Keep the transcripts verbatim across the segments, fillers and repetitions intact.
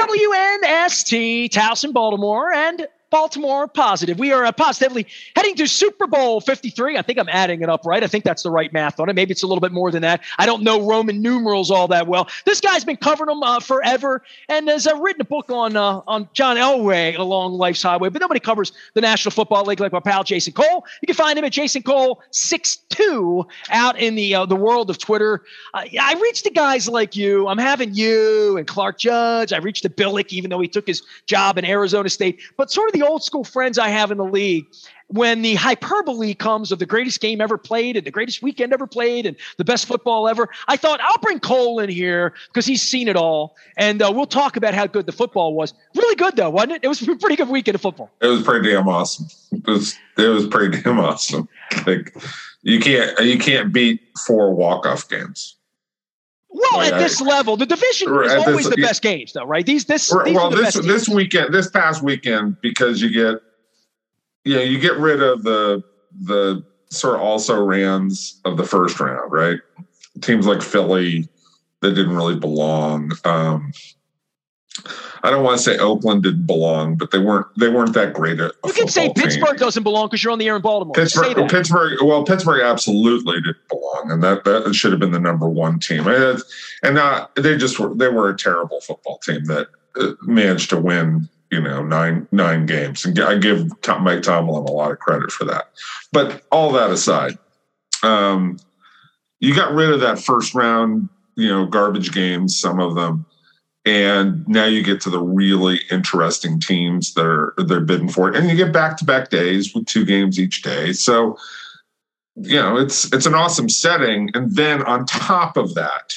W N S T, Towson, Baltimore, and Baltimore Positive. We are uh, positively heading to Super Bowl fifty-three. I think I'm adding it up right. I think that's the right math on it. Maybe it's a little bit more than that. I don't know Roman numerals all that well. This guy's been covering them uh, forever and has uh, written a book on uh, on John Elway along Life's Highway, but nobody covers the National Football League like my pal Jason Cole. You can find him at Jason Cole sixty-two out in the uh, the world of Twitter. Uh, I reached to guys like you. I'm having you and Clark Judge. I reached to Billick, even though he took his job in Arizona State, but sort of the old school friends I have in the league, when the hyperbole comes of the greatest game ever played and the greatest weekend ever played and the best football ever, I thought I'll bring Cole in here because he's seen it all. And uh, we'll talk about how good the football was. Really good though, wasn't it? It was a pretty good weekend of football. It was pretty damn awesome. It was, it was pretty damn awesome. Like you can't, you can't beat four walk-off games. Well, like, at this I, level, the division is always this, the best games, though, right? These, this, these well, are the this best this games. weekend, this past weekend, because you get, you know, you get rid of the the sort of also rans of the first round, right? Teams like Philly that didn't really belong. Um, I don't want to say Oakland didn't belong, but they weren't they weren't that great at a You can say Pittsburgh team. doesn't belong because you're on the air in Baltimore. Pittsburgh, Pittsburgh, well, Pittsburgh absolutely didn't belong, and that that should have been the number one team. And, and uh, they just were they were a terrible football team that uh, managed to win, you know, nine nine games, and I give Tom, Mike Tomlin a lot of credit for that. But all that aside, um, you got rid of that first round, you know, garbage games, some of them. And now you get to the really interesting teams that are they're bidding for it, and you get back-to-back days with two games each day. So, you know, it's it's an awesome setting. And then on top of that,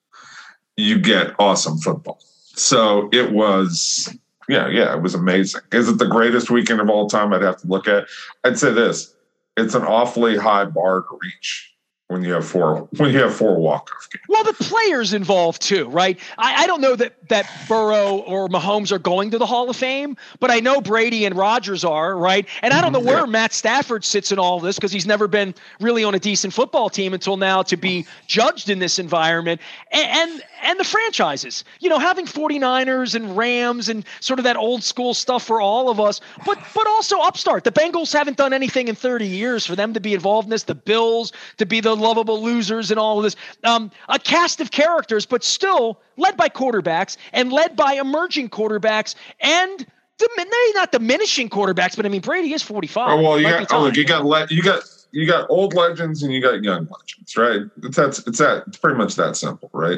you get awesome football. So it was, yeah, yeah, it was amazing. Is it the greatest weekend of all time? I'd have to look at. I'd say this: it's an awfully high bar to reach when you have four when you have four walk-off games. Well, the players involved too, right? I, I don't know that that Burrow or Mahomes are going to the Hall of Fame, but I know Brady and Rodgers are, right? And I don't know where yeah. Matt Stafford sits in all this because he's never been really on a decent football team until now to be judged in this environment. And and, and the franchises, you know, having 49ers and Rams and sort of that old school stuff for all of us, but but also upstart. The Bengals haven't done anything in thirty years for them to be involved in this. The Bills to be the lovable losers and all of this. Um, a cast of characters, but still led by quarterbacks and led by emerging quarterbacks and maybe not diminishing quarterbacks, but I mean Brady is forty-five. Oh, well, you got, oh, look, you got le- you got you got old legends and you got young legends, right? It's that it's that it's pretty much that simple, right?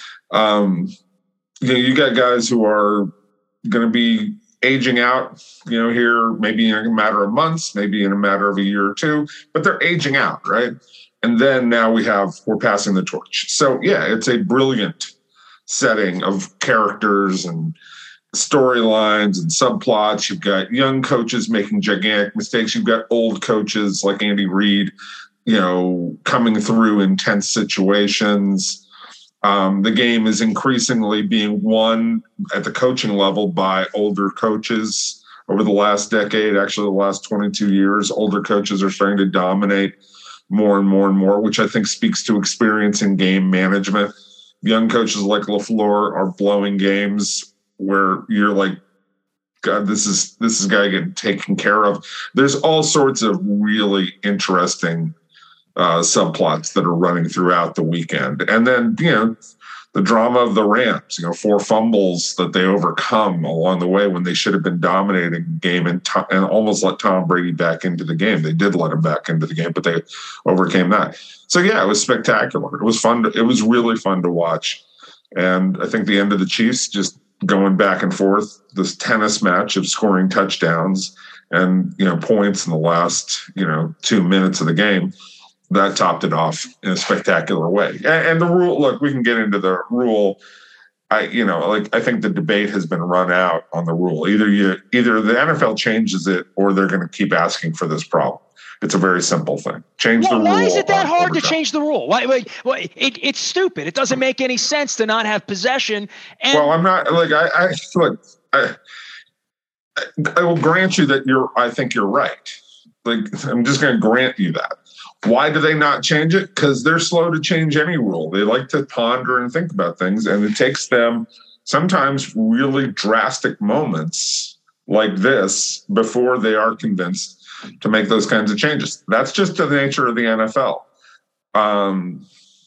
Um, you know, you got guys who are going to be aging out, you know, here maybe in a matter of months, maybe in a matter of a year or two, but they're aging out, right? And then now we have, we're passing the torch. So yeah, it's a brilliant setting of characters and storylines and subplots. You've got young coaches making gigantic mistakes. You've got old coaches like Andy Reid, you know, coming through intense situations. Um, the game is increasingly being won at the coaching level by older coaches over the last decade. Actually, the last twenty-two years, older coaches are starting to dominate more and more and more, which I think speaks to experience in game management. Young coaches like LaFleur are blowing games where you're like, God, this is this is a guy getting taken care of. There's all sorts of really interesting uh, subplots that are running throughout the weekend. And then, you know, the drama of the Rams, you know, four fumbles that they overcome along the way when they should have been dominating the game and, to- and almost let Tom Brady back into the game. They did let him back into the game, but they overcame that. So, yeah, it was spectacular. It was fun. To, it was really fun to watch. And I think the end of the Chiefs just going back and forth, this tennis match of scoring touchdowns and, you know, points in the last, you know, two minutes of the game, that topped it off in a spectacular way. And, and the rule, look, we can get into the rule. I, you know, like I think the debate has been run out on the rule. Either you, either the N F L changes it, or they're going to keep asking for this problem. It's a very simple thing. Change well, the rule. Why is it that hard overtime. to change the rule? Why? why, why it, it's stupid. It doesn't make any sense to not have possession. And well, I'm not like I. I look. I, I will grant you that you're. I think you're right. Like I'm just going to grant you that. Why do they not change it? Because they're slow to change any rule. They like to ponder and think about things, and it takes them sometimes really drastic moments like this before they are convinced to make those kinds of changes. That's just the nature of the N F L. Um,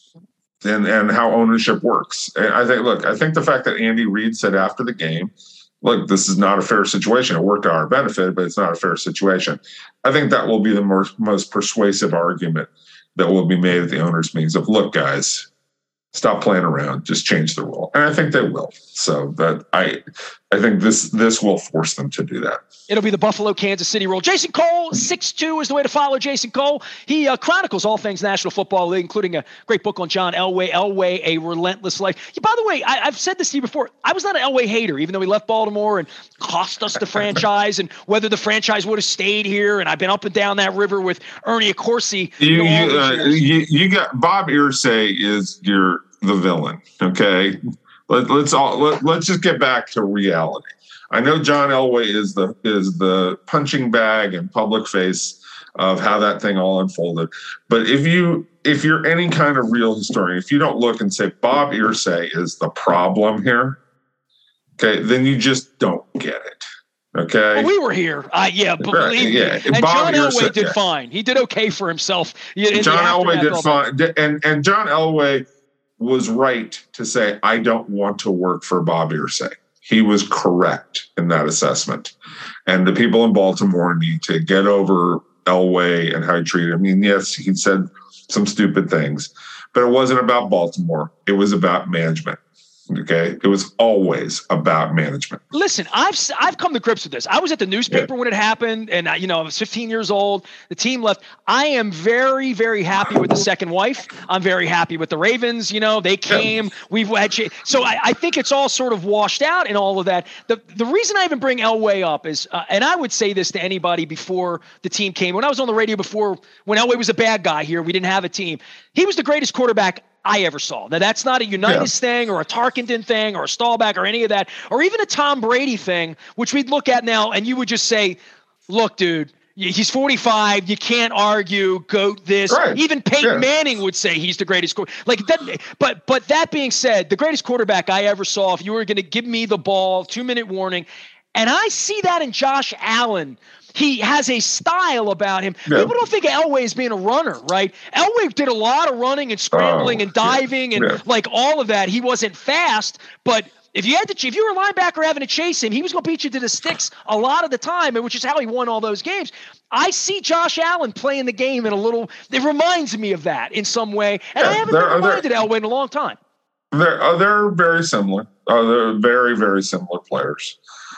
and, and how ownership works. And I think, look, I think the fact that Andy Reid said after the game, look, this is not a fair situation. It worked to our benefit, but it's not a fair situation. I think that will be the most, most persuasive argument that will be made at the owners' meetings of, look, guys, stop playing around, just change the rule. And I think they will. So that I I think this this will force them to do that. It'll be the Buffalo, Kansas City rule. Jason Cole, six two is the way to follow Jason Cole. He uh, chronicles all things National Football League, including a great book on John Elway, Elway, A Relentless Life. Yeah, by the way, I, I've said this to you before. I was not an Elway hater, even though he left Baltimore and cost us the franchise and whether the franchise would have stayed here. And I've been up and down that river with Ernie Accorsi. You, you, uh, you, you got Bob Irsay is your the villain. Okay. Let, let's all, let, let's just get back to reality. I know John Elway is the is the punching bag and public face of how that thing all unfolded. But if you if you're any kind of real historian, if you don't look and say Bob Irsay is the problem here, okay, then you just don't get it. Okay. Well, we were here. Uh, yeah, but right, believe yeah. me. And Bob John Elway Irsay, did yeah. fine. He did okay for himself. John Elway did fine, and and John Elway was right to say, I don't want to work for Bob Irsay. He was correct in that assessment. And the people in Baltimore need to get over Elway and how he treated him. I mean, yes, he said some stupid things, but it wasn't about Baltimore. It was about management. Okay. It was always about management. Listen, I've I've come to grips with this. I was at the newspaper yeah. when it happened, and I, you know, I was fifteen years old. The team left. I am very, very happy with the second wife. I'm very happy with the Ravens. You know, they came. Yeah. We've had so I, I think it's all sort of washed out in all of that. The the reason I even bring Elway up is, uh, and I would say this to anybody before the team came. When I was on the radio before, when Elway was a bad guy here, we didn't have a team. He was the greatest quarterback I ever saw. Now, that's not a Unitas yeah. thing or a Tarkenton thing or a Staubach or any of that, or even a Tom Brady thing, which we'd look at now and you would just say, look, dude, he's forty-five. You can't argue, goat this. Right. Even Peyton yeah. Manning would say he's the greatest quarterback. Like that, but, but that being said, the greatest quarterback I ever saw, if you were going to give me the ball, two-minute warning, and I see that in Josh Allen. He has a style about him. Yeah. People don't think of Elway as being a runner, right? Elway did a lot of running and scrambling oh, and diving yeah, and yeah. like all of that. He wasn't fast, but if you had to, if you were a linebacker having to chase him, he was going to beat you to the sticks a lot of the time, which is how he won all those games. I see Josh Allen playing the game in a little. It reminds me of that in some way, and yeah, I haven't been reminded Elway in a long time. They're uh, they're very similar. Uh, they're very very similar players.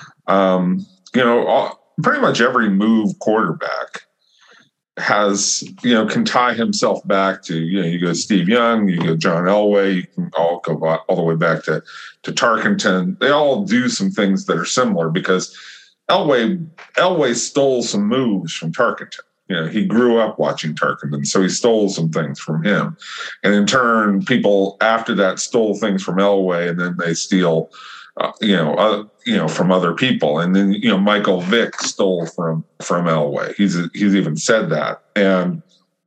Um, you know. All, Pretty much every move quarterback has, you know, can tie himself back to, you know, you go Steve Young, you go John Elway, you can all go all the way back to, to Tarkenton. They all do some things that are similar because Elway, Elway stole some moves from Tarkenton. You know, he grew up watching Tarkenton, so he stole some things from him. And in turn, people after that stole things from Elway, and then they steal Uh, you know, uh, you know, from other people, and then you know, Michael Vick stole from from Elway. He's he's even said that, and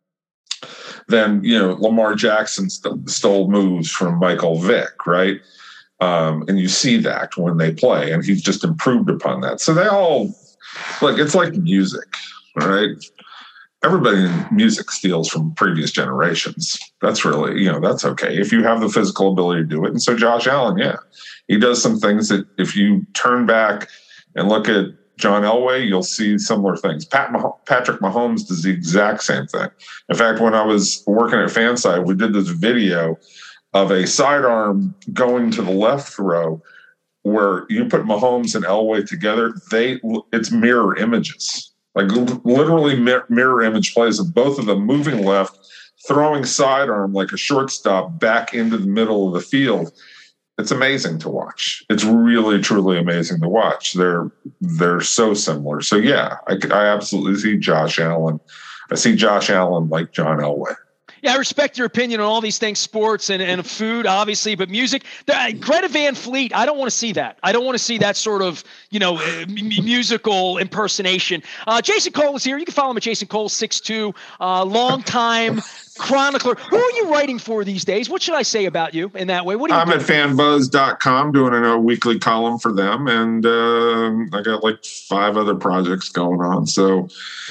then you know, Lamar Jackson st- stole moves from Michael Vick, right? Um, and you see that when they play, and he's just improved upon that. So they all like it's like music, right? Everybody in music steals from previous generations. That's really, you know, that's okay if you have the physical ability to do it. And so Josh Allen, yeah. He does some things that if you turn back and look at John Elway, you'll see similar things. Pat Mah- Patrick Mahomes does the exact same thing. In fact, when I was working at Fanside, we did this video of a sidearm going to the left throw where you put Mahomes and Elway together. They it's mirror images, like literally mirror image plays of both of them moving left, throwing sidearm like a shortstop back into the middle of the field. It's amazing to watch. It's really, truly amazing to watch. They're they're so similar. So yeah, I, I absolutely see Josh Allen. I see Josh Allen like John Elway. Yeah, I respect your opinion on all these things, sports and, and food, obviously, but music. The, Greta Van Fleet, I don't want to see that. I don't want to see that sort of, you know, uh, m- musical impersonation. Uh, Jason Cole is here. You can follow him at Jason Cole six two, uh, long-time chronicler. Who are you writing for these days? What should I say about you in that way? What do you I'm do? at fan buzz dot com doing a weekly column for them, and uh, I got like five other projects going on. So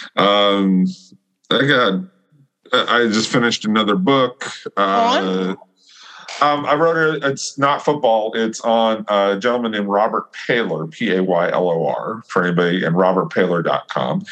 um, I got I just finished another book. Uh, um, I wrote it. It's not football. It's on a gentleman named Robert Paylor, P A Y L O R, for anybody, and robert paylor dot com.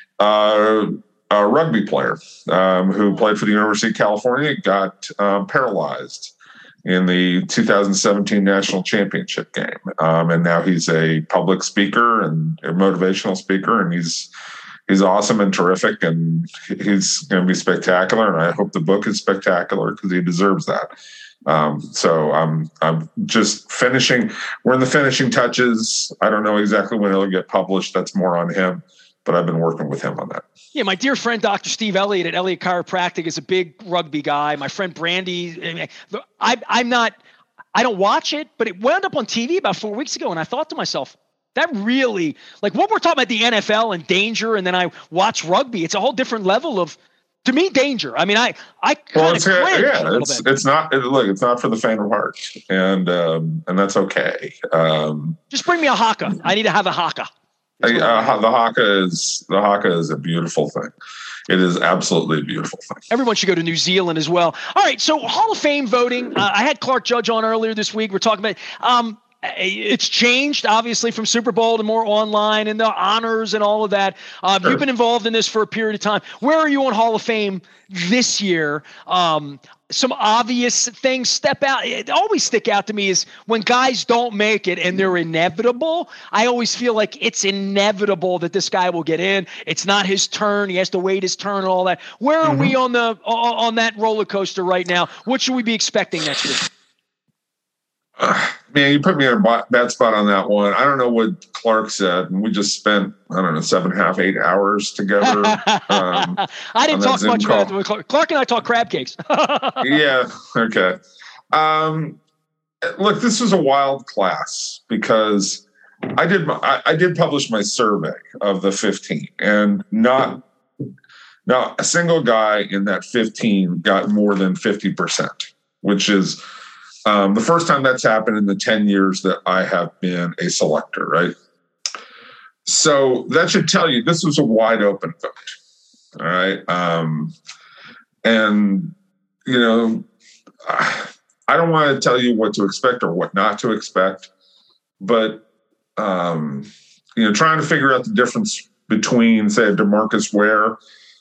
Uh, a rugby player um, who played for the University of California, got um, paralyzed in the two thousand seventeen national championship game. Um, and now he's a public speaker and a motivational speaker, and he's He's awesome and terrific, and he's going to be spectacular. And I hope the book is spectacular because he deserves that. Um, so I'm I'm just finishing. We're in the finishing touches. I don't know exactly when it'll get published. That's more on him, but I've been working with him on that. Yeah, my dear friend Doctor Steve Elliott at Elliott Chiropractic is a big rugby guy. My friend Brandy, I, I'm not. I don't watch it, but it wound up on T V about four weeks ago, and I thought to myself, that really, like what we're talking about the N F L and danger, and then I watch rugby. It's a whole different level of, to me, danger. I mean, I I kind of well, cringe yeah, a little it's bit. it's not it, look, it's not for the faint of heart, and um, and that's okay. Um, Just bring me a haka. I need to have a haka. I, uh, the haka is the haka is a beautiful thing. It is absolutely a beautiful thing. Everyone should go to New Zealand as well. All right, so Hall of Fame voting. Uh, I had Clark Judge on earlier this week. We're talking about. Um, It's changed, obviously, from Super Bowl to more online and the honors and all of that. Um, Sure. You've been involved in this for a period of time. Where are you on Hall of Fame this year? Um, some obvious things step out. It always stick out to me is when guys don't make it and they're inevitable. I always feel like it's inevitable that this guy will get in. It's not his turn. He has to wait his turn and all that. Where are mm-hmm. we on the on that roller coaster right now? What should we be expecting next week? Uh, man, you put me in a bad spot on that one. I don't know what Clark said, and we just spent, I don't know, seven and a half, eight hours together. Um, I didn't talk much about it. Clark. Clark and I talk crab cakes. Yeah, okay. Um, look, this was a wild class because I did my, I, I did publish my survey of the fifteen, and not not a single guy in that fifteen got more than fifty percent, which is Um, the first time that's happened in the ten years that I have been a selector, right? So that should tell you this was a wide open vote, all right? Um, and, you know, I don't want to tell you what to expect or what not to expect, but, um, you know, trying to figure out the difference between, say, a DeMarcus Ware,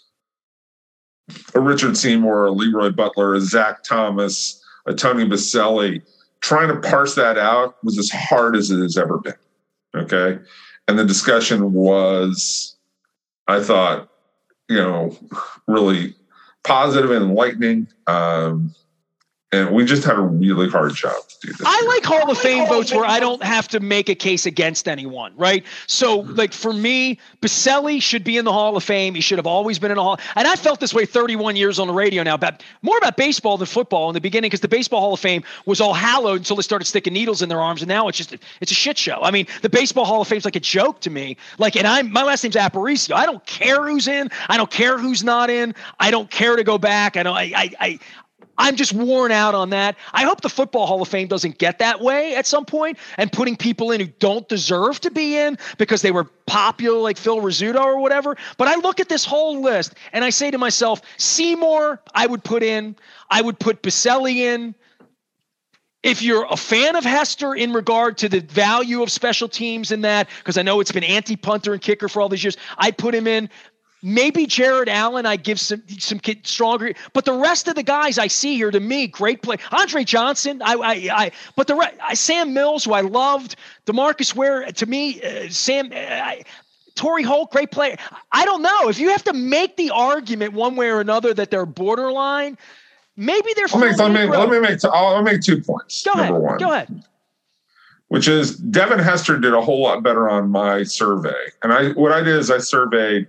a Richard Seymour, a Leroy Butler, a Zach Thomas, a Tony Baselli, trying to parse that out was as hard as it has ever been, okay? And the discussion was, I thought, you know, really positive and enlightening. Um, and we just had a really hard job to do this. I like Hall of Fame votes where I don't have to make a case against anyone, right? So, like, for me, Baselli should be in the Hall of Fame. He should have always been in the Hall. And I felt this way thirty-one years on the radio now, about more about baseball than football in the beginning, because the Baseball Hall of Fame was all hallowed until they started sticking needles in their arms, and now it's just it's a shit show. I mean, the Baseball Hall of Fame's like a joke to me. Like, and I'm my last name's Aparicio. I don't care who's in. I don't care who's not in. I don't care to go back. I don't. I. I. I I'm just worn out on that. I hope the Football Hall of Fame doesn't get that way at some point and putting people in who don't deserve to be in because they were popular, like Phil Rizzuto or whatever. But I look at this whole list and I say to myself, Seymour, I would put in. I would put Baselli in. If you're a fan of Hester in regard to the value of special teams in that, because I know it's been anti-punter and kicker for all these years, I'd put him in. Maybe Jared Allen, I give some some kid stronger, but the rest of the guys I see here, to me, great play. Andre Johnson, I, I, I but the I, Sam Mills, who I loved, DeMarcus Ware, to me, uh, Sam, I, Torrey Holt, great player. I don't know if you have to make the argument one way or another that they're borderline. Maybe they're. Let me, let me, let me make. I'll make two points. Go Number ahead. one. Go ahead. Which is Devin Hester did a whole lot better on my survey, and I what I did is I surveyed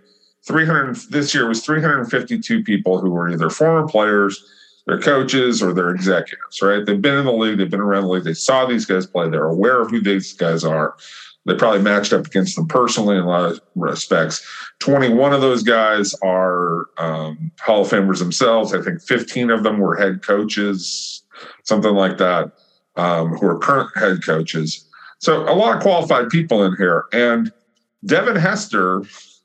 three hundred this year was three hundred fifty-two people who were either former players, their coaches, or their executives, right? They've been in the league, they've been around the league, they saw these guys play, they're aware of who these guys are. They probably matched up against them personally in a lot of respects. twenty-one of those guys are um, Hall of Famers themselves. I think fifteen of them were head coaches, something like that, um, who are current head coaches. So a lot of qualified people in here. And Devin Hester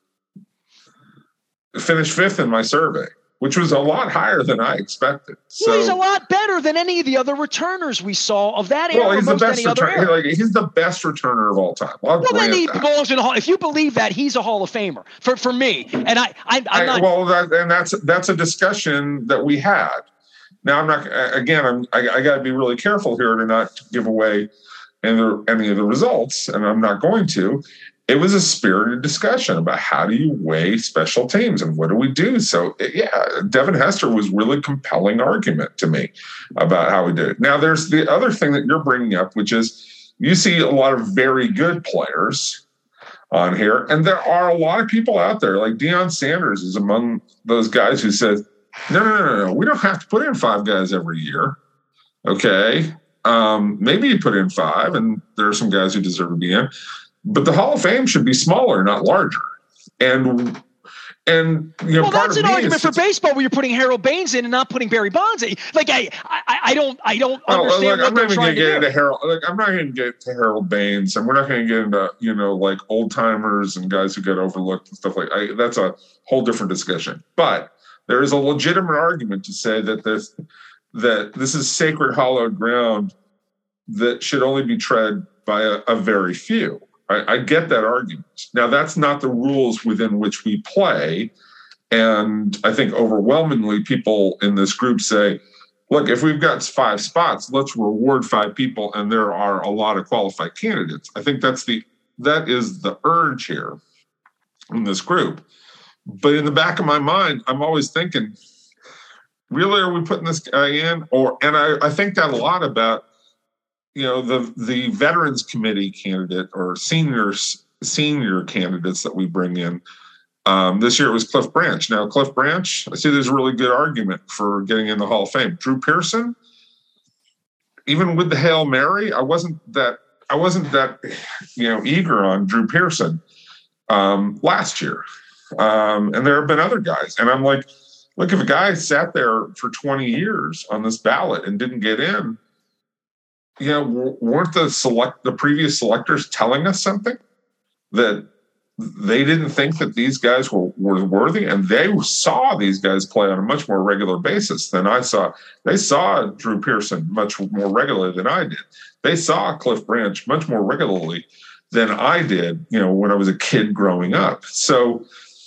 finished fifth in my survey, which was a lot higher than I expected. So, well, he's a lot better than any of the other returners we saw of that era. Well, he's the best any other returner. era. Like, he's the best returner of all time. I'll well, then he that. belongs in the Hall. If you believe that, he's a Hall of Famer for, for me. And I, I, I'm I, not. Well, that, and that's that's a discussion that we had. Now, I'm not. Again, I'm. I, I got to be really careful here to not give away any of, the, any of the results, and I'm not going to. It was a spirited discussion about how do you weigh special teams and what do we do? So, yeah, Devin Hester was really compelling argument to me about how we did it. Now, there's the other thing that you're bringing up, which is you see a lot of very good players on here, and there are a lot of people out there, like Deion Sanders is among those guys who says, no, no, no, no, no, we don't have to put in five guys every year, okay? Um, maybe you put in five, and there are some guys who deserve to be in. But the Hall of Fame should be smaller, not larger. And and you know, well, part that's of an me argument is, for baseball where you're putting Harold Baines in and not putting Barry Bonds in. Like I, I, I don't, I don't oh, understand look, what I'm they're not even trying going to to get do. into Harold. Like, I'm not going to get to Harold Baines, and we're not going to get into you know like old timers and guys who get overlooked and stuff like I, that's a whole different discussion. But there is a legitimate argument to say that this that this is sacred hallowed ground that should only be tread by a, a very few. I, I get that argument. Now, that's not the rules within which we play. And I think overwhelmingly people in this group say, look, if we've got five spots, let's reward five people. And there are a lot of qualified candidates. I think that's the that is the urge here in this group. But in the back of my mind, I'm always thinking, really, are we putting this guy in? Or and I, I think that a lot about you know, the the Veterans Committee candidate or seniors senior candidates that we bring in. Um, this year it was Cliff Branch. Now, Cliff Branch, I see there's a really good argument for getting in the Hall of Fame. Drew Pearson, even with the Hail Mary, I wasn't that I wasn't that you know eager on Drew Pearson um, last year. Um, and there have been other guys. And I'm like, look, if a guy sat there for twenty years on this ballot and didn't get in, you know, weren't the select the previous selectors telling us something that they didn't think that these guys were, were worthy, and they saw these guys play on a much more regular basis than I saw. They saw Drew Pearson much more regularly than I did. They saw Cliff Branch much more regularly than I did, you know, when I was a kid growing up. So,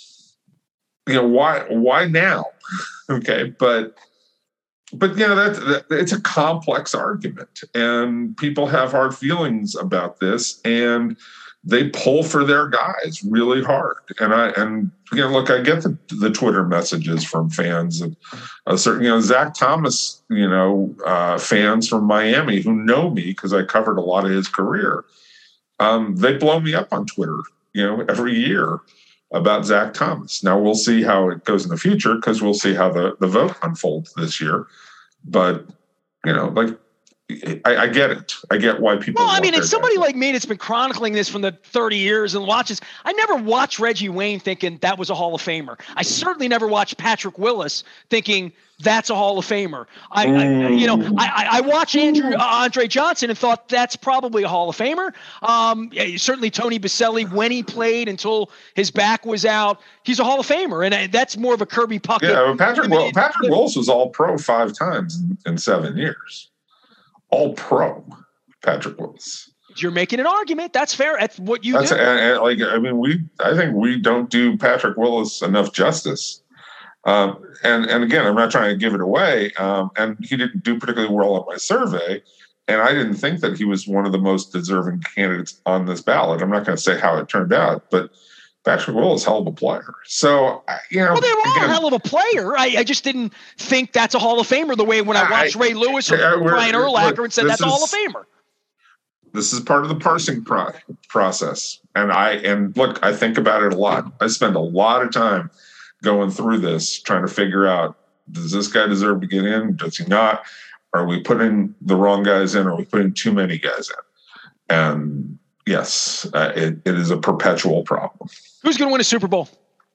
you know, why why now? Okay, but. But, you know, that, that, it's a complex argument, and people have hard feelings about this, and they pull for their guys really hard. And, I and you know, look, I get the, the Twitter messages from fans of a certain, you know, Zach Thomas, you know, uh, fans from Miami who know me because I covered a lot of his career. Um, they blow me up on Twitter, you know, every year about Zach Thomas. Now we'll see how it goes in the future because we'll see how the, the vote unfolds this year. But, you know, like, I, I get it. I get why people. Well, I mean, it's it's somebody like me that's been chronicling this from the thirty years and watches. I never watched Reggie Wayne thinking that was a Hall of Famer. I certainly never watched Patrick Willis thinking that's a Hall of Famer. I, I you know, I, I watched Andrew uh, Andre Johnson and thought that's probably a Hall of Famer. Um, yeah, certainly Tony Baselli when he played until his back was out, he's a Hall of Famer, and uh, that's more of a Kirby Puckett. Yeah, well, Patrick Will, Patrick Willis was All Pro five times in, in seven years. All Pro, Patrick Willis. You're making an argument. That's fair. That's what you That's do. A, and, like I mean, we I think we don't do Patrick Willis enough justice. Um, and and again, I'm not trying to give it away. Um, and he didn't do particularly well on my survey, and I didn't think that he was one of the most deserving candidates on this ballot. I'm not going to say how it turned out, but Patrick Willis is a hell of a player. So, you know. Well, they were all again, a hell of a player. I, I just didn't think that's a Hall of Famer the way when I watched I, Ray Lewis or I, Brian Urlacher and said that's is, a Hall of Famer. This is part of the parsing pro- process. And I and look, I think about it a lot. I spend a lot of time going through this, trying to figure out, does this guy deserve to get in? Does he not? Are we putting the wrong guys in? Or are we putting too many guys in? And yes, uh, it, it is a perpetual problem. Who's going to win a Super Bowl?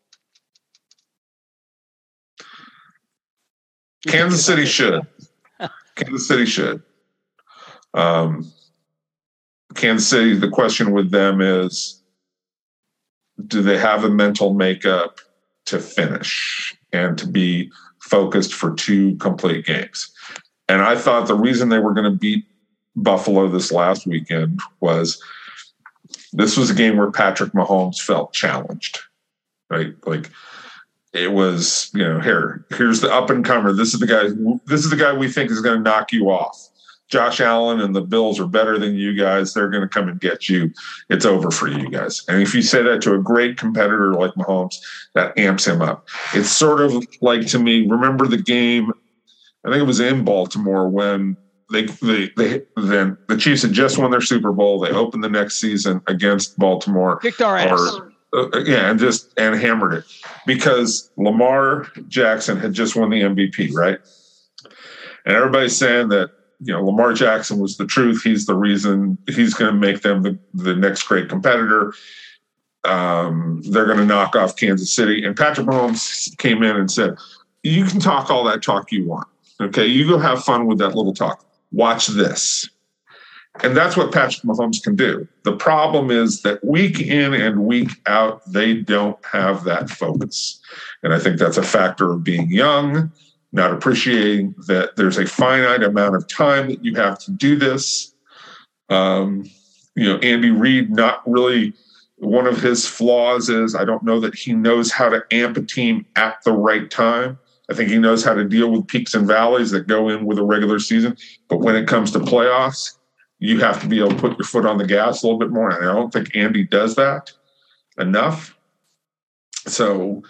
Kansas City should. Kansas City should. Um, Kansas City, the question with them is, do they have a mental makeup to finish and to be focused for two complete games? And I thought the reason they were going to beat Buffalo this last weekend was this was a game where Patrick Mahomes felt challenged, right? Like, it was, you know, here, here's the up and comer. This is the guy, this is the guy we think is going to knock you off. Josh Allen and the Bills are better than you guys. They're going to come and get you. It's over for you guys. And if you say that to a great competitor like Mahomes, that amps him up. It's sort of like, to me, remember the game, I think it was in Baltimore when they, they, they then the Chiefs had just won their Super Bowl. They opened the next season against Baltimore. Kicked our ass. Or, uh, yeah, and just and hammered it because Lamar Jackson had just won the M V P, right? And everybody's saying that, you know, Lamar Jackson was the truth. He's the reason he's going to make them the, the next great competitor. Um, they're going to knock off Kansas City. And Patrick Mahomes came in and said, you can talk all that talk you want. Okay, you go have fun with that little talk. Watch this. And that's what Patrick Mahomes can do. The problem is that week in and week out, they don't have that focus. And I think that's a factor of being young, not appreciating that there's a finite amount of time that you have to do this. Um, you know, Andy Reid, not really, one of his flaws is I don't know that he knows how to amp a team at the right time. I think he knows how to deal with peaks and valleys that go in with a regular season. But when it comes to playoffs, you have to be able to put your foot on the gas a little bit more. And I don't think Andy does that enough. So,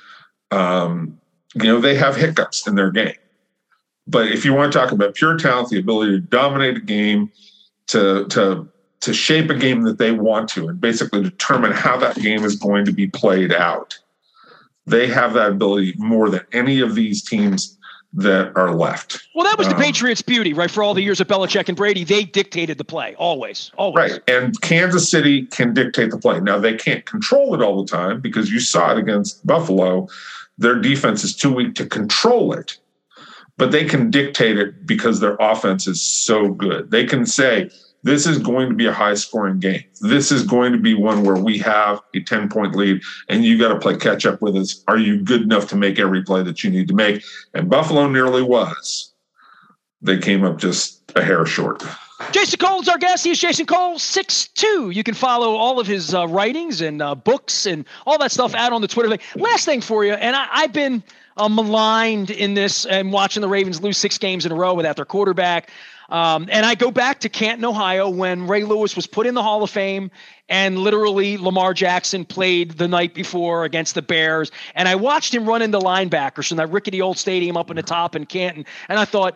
um, you know, they have hiccups in their game. But if you want to talk about pure talent, the ability to dominate a game, to to to shape a game that they want to, and basically determine how that game is going to be played out, they have that ability more than any of these teams that are left. Well, that was the um, Patriots' beauty, right? For all the years of Belichick and Brady, they dictated the play, always, always. Right, and Kansas City can dictate the play. Now, they can't control it all the time because you saw it against Buffalo. Their defense is too weak to control it, but they can dictate it because their offense is so good. They can say, this is going to be a high-scoring game. This is going to be one where we have a ten-point lead, and you got to play catch-up with us. Are you good enough to make every play that you need to make? And Buffalo nearly was. They came up just a hair short. Jason Cole's our guest. He's Jason Cole, six two. You can follow all of his uh, writings and uh, books and all that stuff out on the Twitter thing. Last thing for you, and I, I've been uh, maligned in this and watching the Ravens lose six games in a row without their quarterback. Um, and I go back to Canton, Ohio, when Ray Lewis was put in the Hall of Fame and literally Lamar Jackson played the night before against the Bears. And I watched him run into linebackers from that rickety old stadium up in the top in Canton. And I thought,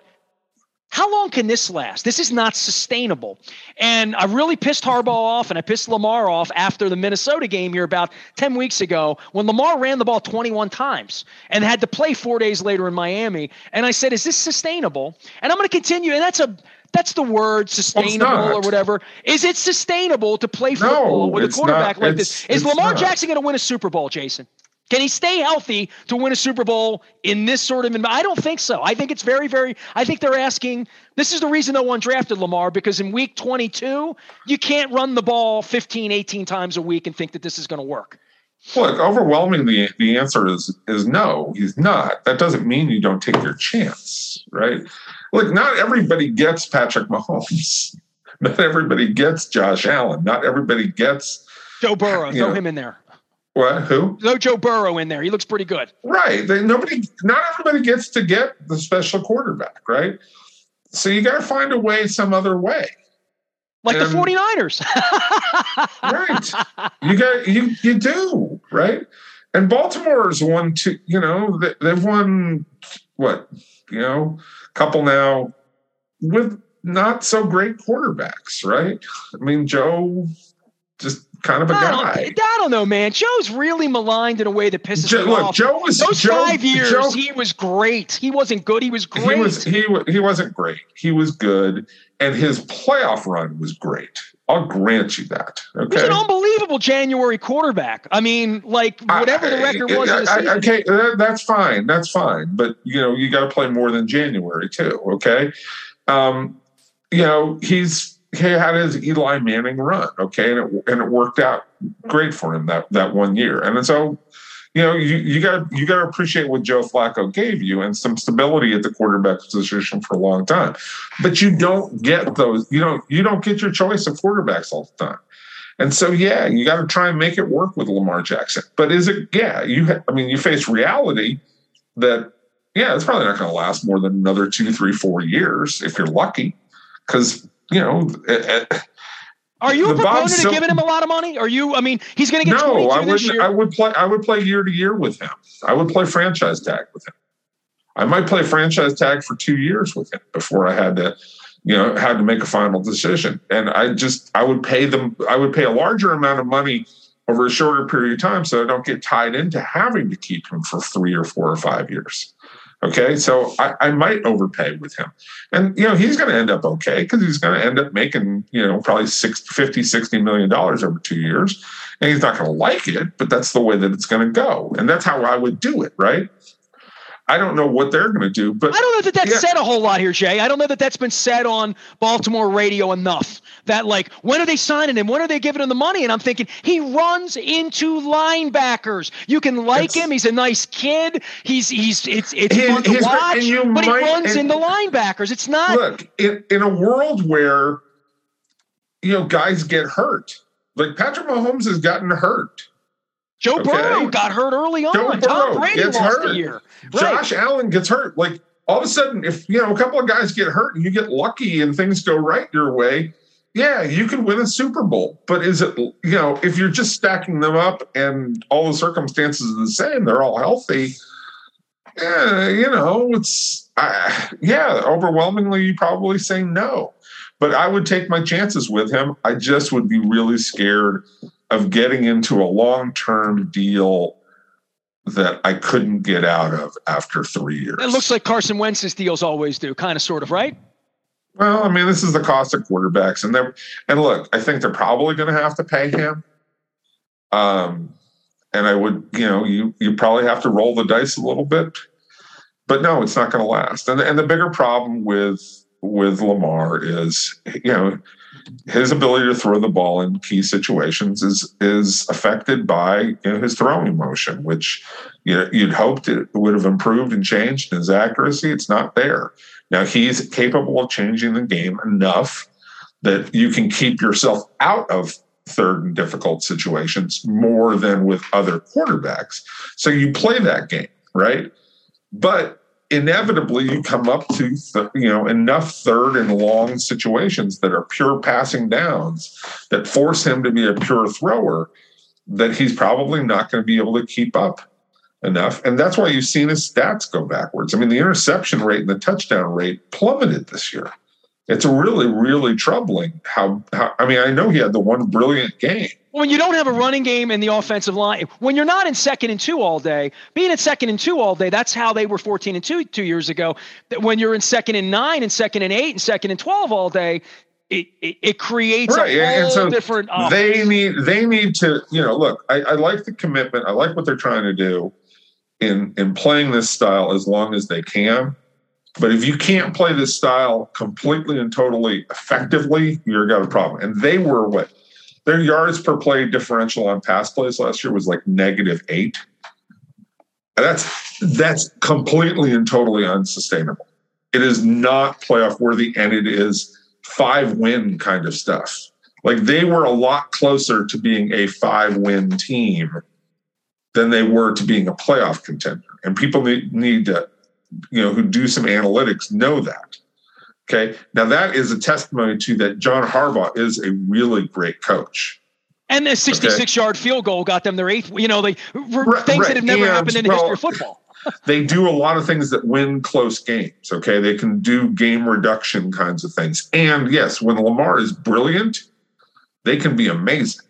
how long can this last? This is not sustainable. And I really pissed Harbaugh off and I pissed Lamar off after the Minnesota game here about ten weeks ago when Lamar ran the ball twenty-one times and had to play four days later in Miami. And I said, is this sustainable? And I'm going to continue. And that's a that's the word, sustainable or whatever. Is it sustainable to play football no, with a quarterback not. like it's, this? Is Lamar not. Jackson going to win a Super Bowl, Jason? Can he stay healthy to win a Super Bowl in this sort of environment? I don't think so. I think it's very, very – I think they're asking – this is the reason no one drafted Lamar, because in week twenty-two, you can't run the ball fifteen, eighteen times a week and think that this is going to work. Look, overwhelmingly, the answer is is no, he's not. That doesn't mean you don't take your chance, right? Look, not everybody gets Patrick Mahomes. Not everybody gets Josh Allen. Not everybody gets – Joe Burrow. Throw know, him in there. What? Who? Throw Joe Burrow in there. He looks pretty good. Right. They, nobody, not everybody gets to get the special quarterback, right? So you got to find a way, some other way. Like and, the 49ers. Right. You got you you do, right? And Baltimore's won two, you know, they, they've won what, you know, a couple now with not so great quarterbacks, right? I mean, Joe, just kind of a I guy. Don't, I don't know, man. Joe's really maligned in a way that pisses Joe, me look, off. Joe was Those Joe, five years, Joe, he was great. He wasn't good. He was great. He was he he wasn't great. He was good, and his playoff run was great. I'll grant you that. Okay, he was an unbelievable January quarterback. I mean, like whatever the record was. I, in the I, season. Okay, that's fine. That's fine. But you know, you got to play more than January too. Okay, um, you know he's. He had his Eli Manning run, okay, and it and it worked out great for him that, that one year. And so, you know, you you got you got to appreciate what Joe Flacco gave you and some stability at the quarterback position for a long time. But you don't get those. You don't you don't get your choice of quarterbacks all the time. And so, yeah, you got to try and make it work with Lamar Jackson. But is it? Yeah, you. Ha- I mean, you face reality that yeah, it's probably not going to last more than another two, three, four years if you're lucky, because. You know, uh, are you a proponent Sil- of giving him a lot of money? Are you? I mean, he's going to get no. I would. I would play. I would play year to year with him. I would play franchise tag with him. I might play franchise tag for two years with him before I had to, you know, had to make a final decision. And I just, I would pay them. I would pay a larger amount of money over a shorter period of time, so I don't get tied into having to keep him for three or four or five years. Okay, so I, I might overpay with him. And, you know, he's going to end up okay because he's going to end up making, you know, probably sixty, fifty, sixty million dollars over two years. And he's not going to like it, but that's the way that it's going to go. And that's how I would do it, right? I don't know what they're going to do, but I don't know that that's yeah. said a whole lot here, Jay. I don't know that that's been said on Baltimore radio enough. That like, when are they signing him? When are they giving him the money? And I'm thinking he runs into linebackers. You can like it's, him. He's a nice kid. He's he's it's it's he, fun to watch, but might, he runs and, into linebackers. It's not. Look, in, in a world where you know guys get hurt, like Patrick Mahomes has gotten hurt. Joe okay. Burrow got hurt early on. Joe Tom Brady gets lost hurt. a year. Josh right. Allen gets hurt. Like all of a sudden, if you know a couple of guys get hurt and you get lucky and things go right your way, yeah, you can win a Super Bowl. But is it, you know, if you're just stacking them up and all the circumstances are the same, they're all healthy. Yeah, you know, it's uh, yeah, overwhelmingly you probably say no. But I would take my chances with him. I just would be really scared of getting into a long-term deal that I couldn't get out of after three years. It looks like Carson Wentz's deals always do, kind of, sort of, right? Well, I mean, this is the cost of quarterbacks, and they're and look, I think they're probably going to have to pay him. Um, and I would, you know, you you probably have to roll the dice a little bit, but no, it's not going to last. And and the bigger problem with with Lamar is, you know, his ability to throw the ball in key situations is is affected by you know, his throwing motion, which you know, you'd hoped it would have improved and changed in his accuracy. It's not there. Now, he's capable of changing the game enough that you can keep yourself out of third and difficult situations more than with other quarterbacks. So you play that game, right? But inevitably you come up to th- you know enough third and long situations that are pure passing downs that force him to be a pure thrower that he's probably not going to be able to keep up enough. And that's why you've seen his stats go backwards. I mean, the interception rate and the touchdown rate plummeted this year. It's really, really troubling how, how I mean, I know he had the one brilliant game. When you don't have a running game in the offensive line, when you're not in second and two all day, being in second and two all day, that's how they were fourteen and two two years ago. That when you're in second and nine and second and eight and second and twelve all day, it it, it creates right. a whole and so different offense. They need they need to, you know, look, I, I like the commitment. I like what they're trying to do in in playing this style as long as they can. But if you can't play this style completely and totally effectively, you've got a problem. And they were what? Their yards per play differential on pass plays last year was like negative eight. And that's that's completely and totally unsustainable. It is not playoff worthy, and it is five-win kind of stuff. Like they were a lot closer to being a five-win team than they were to being a playoff contender. And people need, need to, you know, who do some analytics know that. Okay. Now that is a testimony to that John Harbaugh is a really great coach. And the sixty-six okay. yard field goal got them their eighth, you know, they right, things right. that have never and, happened in the well, history of football. They do a lot of things that win close games, okay? They can do game reduction kinds of things. And yes, when Lamar is brilliant, they can be amazing.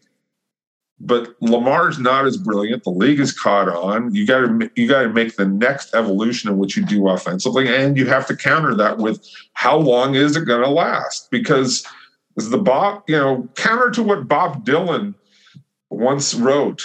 But Lamar's not as brilliant. The league is caught on. You got to you got to make the next evolution of what you do offensively, and you have to counter that with how long is it going to last? Because as the Bob, you know, counter to what Bob Dylan once wrote,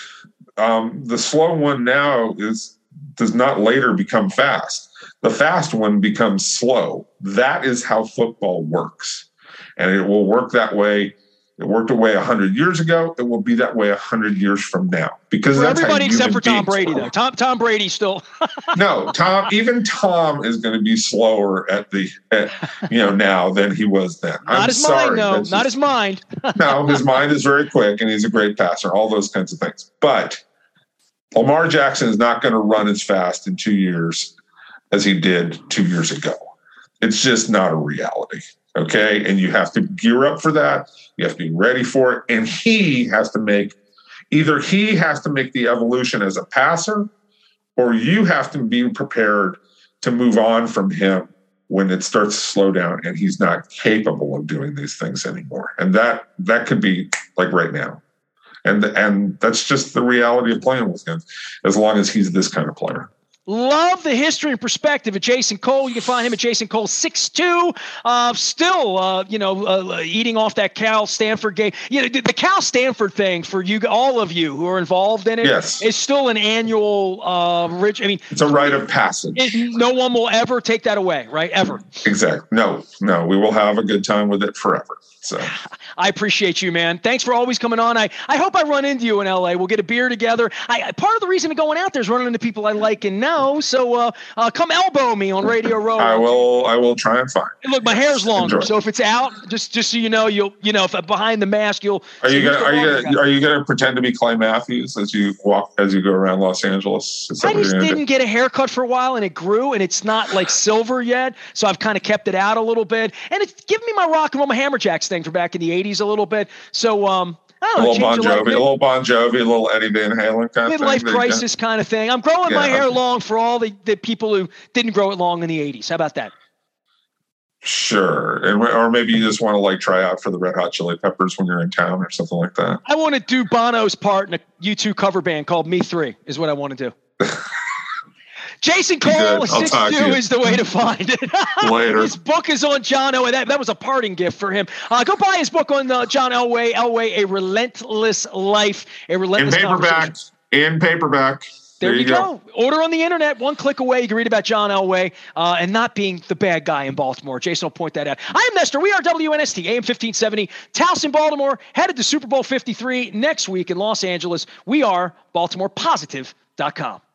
um, the slow one now is does not later become fast. The fast one becomes slow. That is how football works, and it will work that way. It worked away one hundred years ago. It will be that way one hundred years from now. Because for that's everybody how except for Tom Brady, work. though. Tom Tom Brady still. No, Tom. Even Tom is going to be slower at the, at, you know, now than he was then. Not I'm his sorry, mind, no. Not just, his mind. No, his mind is very quick, and he's a great passer. All those kinds of things. But Lamar Jackson is not going to run as fast in two years as he did two years ago. It's just not a reality. Okay. And you have to gear up for that. You have to be ready for it. And he has to make either he has to make the evolution as a passer, or you have to be prepared to move on from him when it starts to slow down and he's not capable of doing these things anymore. And that that could be like right now. And and that's just the reality of playing with him, as long as he's this kind of player. Love the history and perspective of Jason Cole. You can find him at Jason Cole six two. Uh, still, uh, you know, uh, eating off that Cal Stanford game. You know, the, the Cal Stanford thing for you, all of you who are involved in it, yes, is still an annual. Uh, rich. I mean, it's a rite of passage. It, no one will ever take that away, right? Ever. Exactly. No, no, we will have a good time with it forever. So I appreciate you, man. Thanks for always coming on. I, I hope I run into you in L A. We'll get a beer together. I part of the reason of going out there is running into people I like and know. So uh, uh, come elbow me on Radio Row. I will. I will try and find. Look, my hair's longer, Enjoy. So if it's out, just just so you know, you'll you know if I'm behind the mask, you'll. Are you gonna Are you gonna Are you gonna pretend to be Clay Matthews as you walk as you go around Los Angeles? I just didn't do? get a haircut for a while, and it grew, and it's not like silver yet, so I've kind of kept it out a little bit, and it's giving me my rock and roll, my Hammerjacks thing from back in the eighties a little bit. So um. I don't a know, little Bon Jovi, life, a little Bon Jovi, a little Eddie Van Halen kind of thing. Midlife crisis kind of thing. I'm growing yeah. my hair long for all the, the people who didn't grow it long in the eighties. How about that? Sure. And or maybe you just want to like try out for the Red Hot Chili Peppers when you're in town or something like that. I want to do Bono's part in a U two cover band called Me Three is what I want to do. Jason Cole, six two is the way to find it. Later. His book is on John Elway. That, that was a parting gift for him. Uh, go buy his book on uh, John Elway. Elway, A Relentless Life. A Relentless In paperback. In paperback. There, there you go. go. Order on the internet. One click away. You can read about John Elway uh, and not being the bad guy in Baltimore. Jason will point that out. I am Nestor. We are W N S T, A M fifteen seventy. Towson, Baltimore. Headed to Super Bowl fifty-three next week in Los Angeles. We are Baltimore Positive dot com.